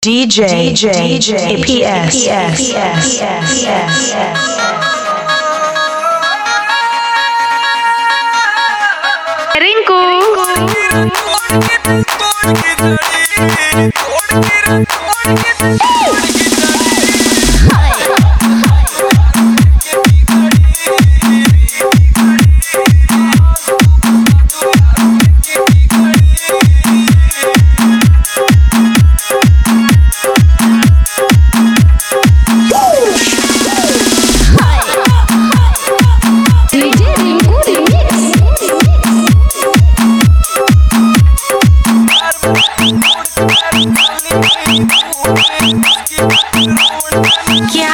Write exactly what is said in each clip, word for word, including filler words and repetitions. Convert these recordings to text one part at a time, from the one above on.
D J D J P S Rinku क्या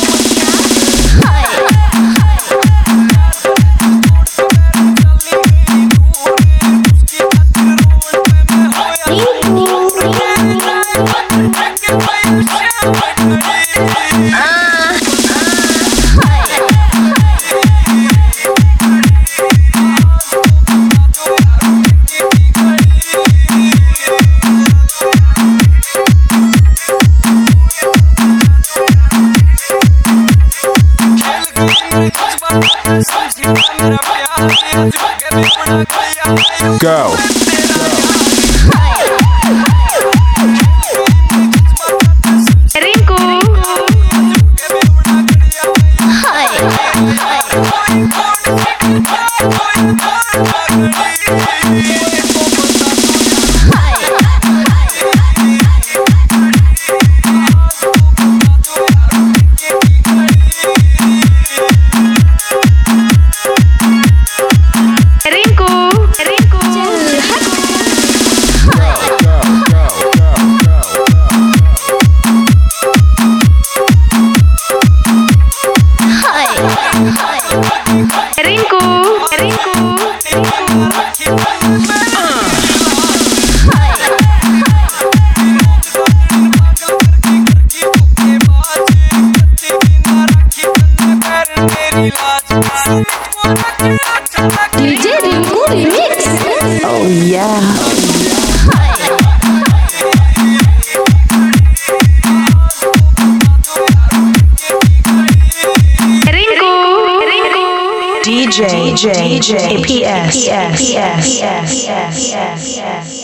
Go. Rinku Rinku Rinku Rinku Rinku D J Rinku Remix. Oh yeah. Rinku Rinku D J D J P S